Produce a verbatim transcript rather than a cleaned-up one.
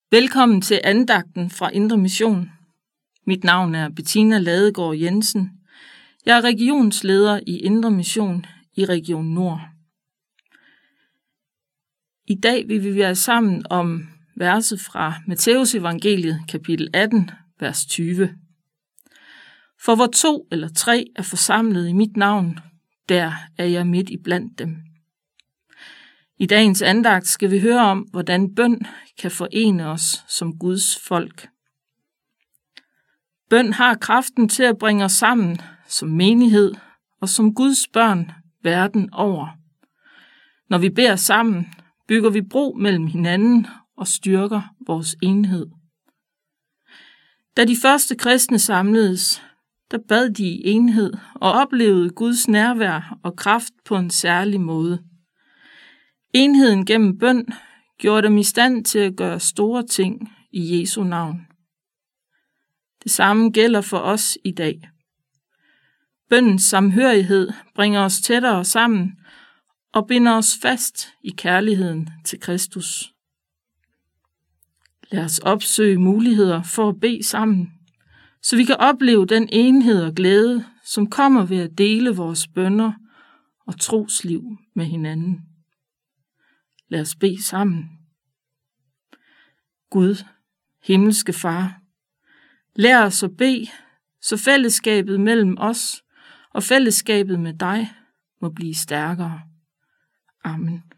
Velkommen til andagten fra Indre Mission. Mit navn er Bettina Ladegaard Jensen. Jeg er regionsleder i Indre Mission i Region Nord. I dag vil vi være sammen om verset fra Matthæus evangeliet, kapitel atten, vers tyve. For hvor to eller tre er forsamlet i mit navn, der er jeg midt i blandt dem. I dagens andagt skal vi høre om, hvordan bøn kan forene os som Guds folk. Bøn har kraften til at bringe os sammen som menighed og som Guds børn verden over. Når vi beder sammen, bygger vi bro mellem hinanden og styrker vores enhed. Da de første kristne samledes, der bad de i enhed og oplevede Guds nærvær og kraft på en særlig måde. Enheden gennem bøn gjorde dem i stand til at gøre store ting i Jesu navn. Det samme gælder for os i dag. Bønnens samhørighed bringer os tættere sammen og binder os fast i kærligheden til Kristus. Lad os opsøge muligheder for at bede sammen, så vi kan opleve den enhed og glæde, som kommer ved at dele vores bønner og trosliv med hinanden. Lad os bede sammen. Gud, himmelske Far, lær os at bede, så fællesskabet mellem os og fællesskabet med dig må blive stærkere. Amen.